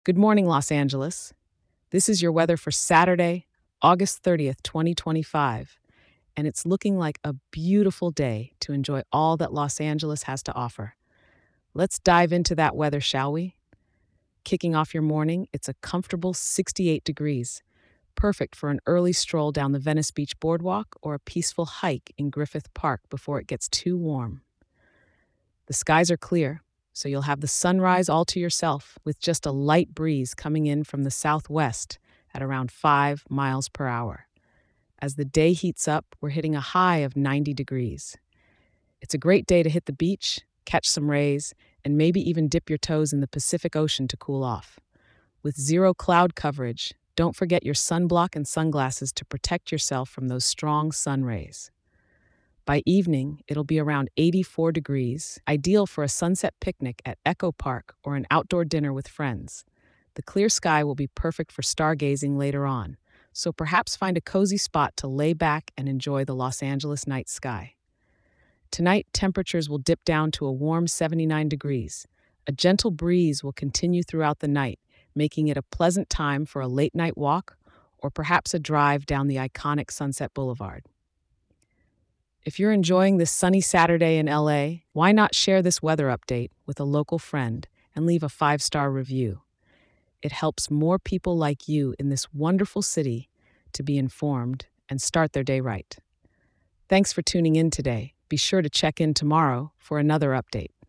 Good morning, Los Angeles. This is your weather for Saturday, August 30th, 2025, and it's looking like a beautiful day to enjoy all that Los Angeles has to offer. Let's dive into that weather, shall we? Kicking off your morning, it's a comfortable 68 degrees, perfect for an early stroll down the Venice Beach boardwalk or a peaceful hike in Griffith Park before it gets too warm. The skies are clear, so you'll have the sunrise all to yourself with just a light breeze coming in from the southwest at around 5 miles per hour. As the day heats up, we're hitting a high of 90 degrees. It's a great day to hit the beach, catch some rays, and maybe even dip your toes in the Pacific Ocean to cool off. With zero cloud coverage, don't forget your sunblock and sunglasses to protect yourself from those strong sun rays. By evening, it'll be around 84 degrees, ideal for a sunset picnic at Echo Park or an outdoor dinner with friends. The clear sky will be perfect for stargazing later on, so perhaps find a cozy spot to lay back and enjoy the Los Angeles night sky. Tonight, temperatures will dip down to a warm 79 degrees. A gentle breeze will continue throughout the night, making it a pleasant time for a late night walk or perhaps a drive down the iconic Sunset Boulevard. If you're enjoying this sunny Saturday in LA, why not share this weather update with a local friend and leave a 5-star review? It helps more people like you in this wonderful city to be informed and start their day right. Thanks for tuning in today. Be sure to check in tomorrow for another update.